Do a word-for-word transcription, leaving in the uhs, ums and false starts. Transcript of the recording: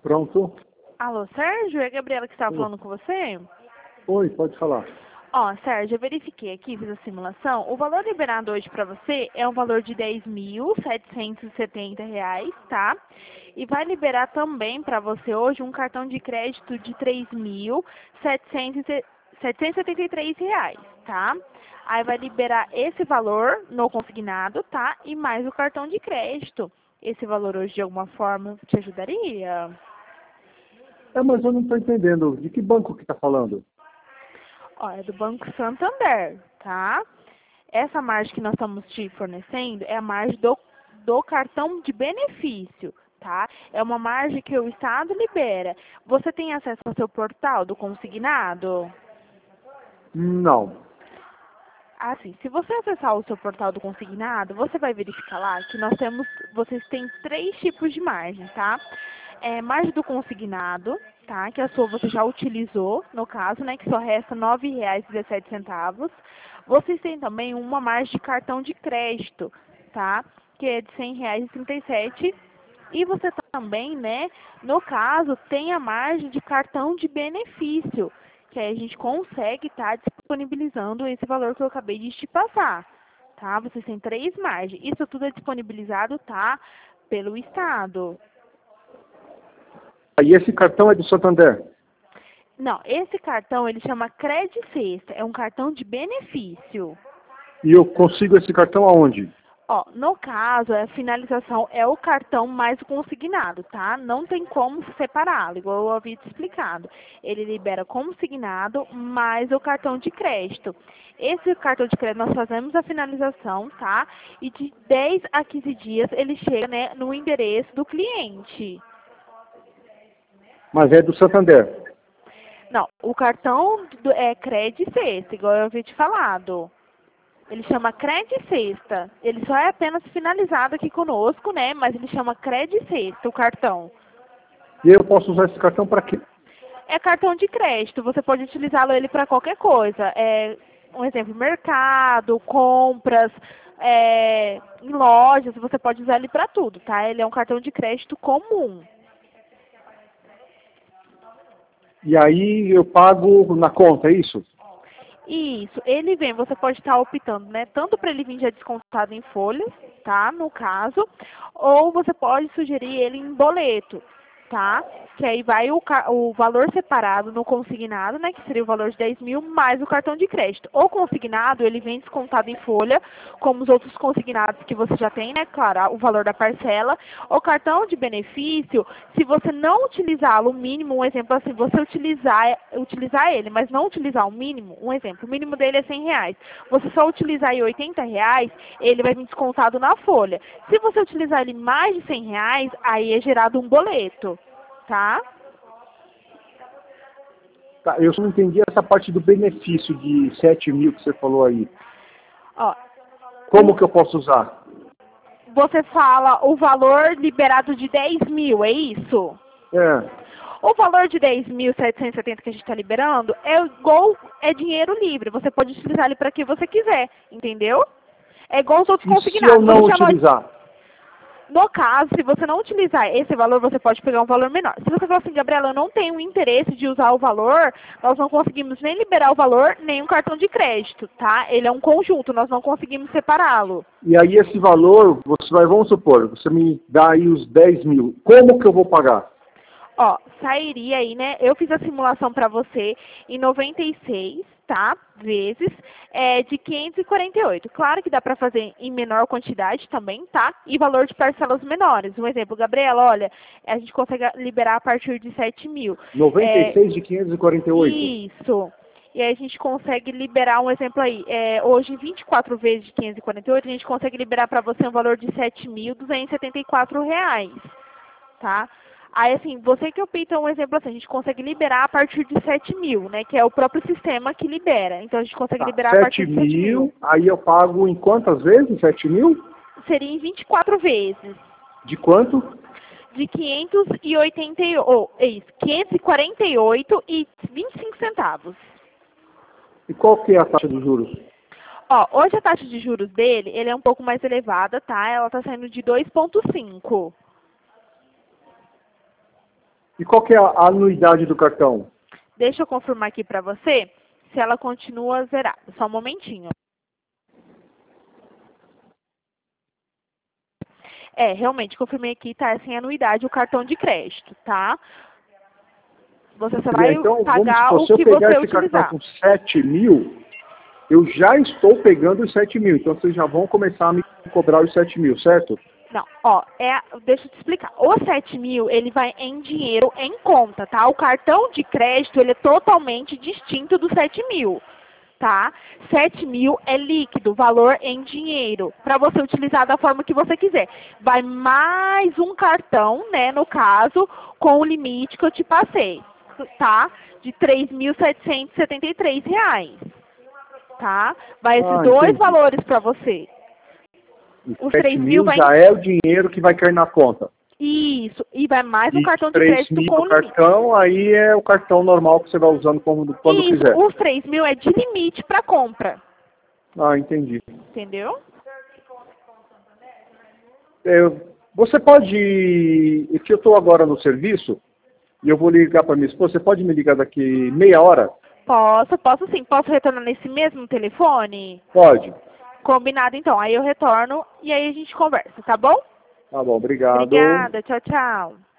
Pronto? Alô, Sérgio? É a Gabriela que estava Oi. falando com você? Oi, pode falar. Ó, Sérgio, eu verifiquei aqui, fiz a simulação. O valor liberado hoje para você é um valor de dez mil setecentos e setenta reais, tá? E vai liberar também para você hoje um cartão de crédito de três mil setecentos e setenta e três reais, tá? Aí vai liberar esse valor no consignado, tá? E mais o cartão de crédito. Esse valor hoje, de alguma forma, te ajudaria? É, mas eu não estou entendendo. De que banco que está falando? Ó, é do Banco Santander, tá? Essa margem que nós estamos te fornecendo é a margem do, do cartão de benefício, tá? É uma margem que o Estado libera. Você tem acesso ao seu portal do consignado? Não. Assim, se você acessar o seu portal do consignado, você vai verificar lá que nós temos, vocês têm três tipos de margem, tá? É, margem do consignado, tá? Que a sua você já utilizou, no caso, né? Que só resta nove reais e dezessete centavos. Vocês têm também uma margem de cartão de crédito, tá? Que é de cem reais e trinta e sete. E você também, né? No caso, tem a margem de cartão de benefício, que aí a gente consegue estar disponibilizando esse valor que eu acabei de te passar, tá? Vocês têm três margens. Isso tudo é disponibilizado, tá? Pelo Estado. E esse cartão é do Santander? Não, esse cartão ele chama Cred Sexta, é um cartão de benefício. E eu consigo esse cartão aonde? Ó, no caso, a finalização é o cartão mais o consignado, tá? Não tem como separá-lo, igual eu havia te explicado. Ele libera consignado mais o cartão de crédito. Esse cartão de crédito nós fazemos a finalização, tá? E de dez a quinze dias ele chega, né, no endereço do cliente. Mas é do Santander. Não, o cartão do, é Cred Sexta, igual eu havia te falado. Ele chama Cred Sexta. Ele só é apenas finalizado aqui conosco, né? Mas ele chama Cred Sexta, o cartão. E eu posso usar esse cartão para quê? É cartão de crédito. Você pode utilizá-lo ele para qualquer coisa. É, um exemplo, mercado, compras, é, em lojas. Você pode usar ele para tudo, tá? Ele é um cartão de crédito comum. E aí eu pago na conta, é isso? Isso, ele vem, você pode estar optando, né, tanto para ele vir já descontado em folhas, tá, no caso, ou você pode sugerir ele em boleto, tá, que aí vai o, o valor separado no consignado, né, que seria o valor de dez mil, mais o cartão de crédito. O consignado, ele vem descontado em folha, como os outros consignados que você já tem, né, claro, o valor da parcela. O cartão de benefício, se você não utilizá-lo, o mínimo, um exemplo assim, você utilizar, utilizar ele, mas não utilizar o mínimo, um exemplo, o mínimo dele é cem reais. Você só utilizar aí oitenta reais, ele vai vir descontado na folha. Se você utilizar ele mais de cem reais, aí é gerado um boleto, tá? Tá, eu só não entendi essa parte do benefício de sete mil que você falou aí. Ó, Como que eu posso usar? você fala o valor liberado de dez mil, é isso? É. O valor de dez mil setecentos e setenta que a gente está liberando é igual, é dinheiro livre. Você pode utilizar ele para que você quiser, entendeu? É igual os outros E se consignados. eu não Você chama- utilizar? No caso, se você não utilizar esse valor, você pode pegar um valor menor. Se você falar assim, Gabriela, eu não tenho interesse de usar o valor, nós não conseguimos nem liberar o valor, nem um cartão de crédito, tá? Ele é um conjunto, nós não conseguimos separá-lo. E aí esse valor, você vai, vamos supor, você me dá aí os dez mil. Como que eu vou pagar? Ó, sairia aí, né? Eu fiz a simulação para você em noventa e seis, tá? Vezes é, de quinhentos e quarenta e oito. Claro que dá para fazer em menor quantidade também, tá? E valor de parcelas menores. Um exemplo, Gabriela, olha, a gente consegue liberar a partir de sete mil. noventa e seis É, de quinhentos e quarenta e oito. isso. E aí a gente consegue liberar um exemplo aí. É, hoje, vinte e quatro vezes de quinhentos e quarenta e oito, a gente consegue liberar para você um valor de sete mil duzentos e setenta e quatro reais, tá? Aí, assim, você que opta um exemplo assim, a gente consegue liberar a partir de sete mil, né? Que é o próprio sistema que libera. Então, a gente consegue Tá, liberar a partir de sete mil, mil. aí eu pago em quantas vezes? sete mil? Seria em vinte e quatro vezes. De quanto? De quinhentos e oitenta e oito, oh, é isso, quinhentos e quarenta e oito e vinte e cinco centavos. E qual que é a taxa de juros? Ó, hoje a taxa de juros dele, ele é um pouco mais elevada, tá? Ela tá saindo de dois vírgula cinco. E qual que é a anuidade do cartão? Deixa eu confirmar aqui para você se ela continua zerada. Só um momentinho. É, realmente, confirmei aqui, tá sem anuidade o cartão de crédito, tá? Você só vai Então, pagar vamos supor, o se eu que pegar você esse utilizar. cartão com sete mil, eu já estou pegando os sete mil. Então, vocês já vão começar a me cobrar os sete mil, certo? Não, ó, é, deixa eu te explicar. O sete mil, ele vai em dinheiro em conta, tá? O cartão de crédito, ele é totalmente distinto do sete mil, tá? sete mil é líquido, valor em dinheiro, para você utilizar da forma que você quiser. Vai mais um cartão, né, no caso, com o limite que eu te passei, tá? De três mil setecentos e setenta e três reais, tá? Vai esses Ah, dois entendi. valores para você. Os Os sete três mil mil vai já é o dinheiro que vai cair na conta. Isso, e vai mais um E cartão de três crédito mil com o limite. cartão, aí é o cartão normal que você vai usando quando, quando Isso, quiser. os três mil é de limite para compra, Ah, entendi. entendeu? É, você pode... É que eu estou agora no serviço e eu vou ligar para minha esposa. Você pode me ligar daqui meia hora? Posso, posso sim. Posso retornar nesse mesmo telefone? Pode. Combinado então. Aí eu retorno e aí a gente conversa, tá bom? Tá bom, obrigado. Obrigada, tchau, tchau.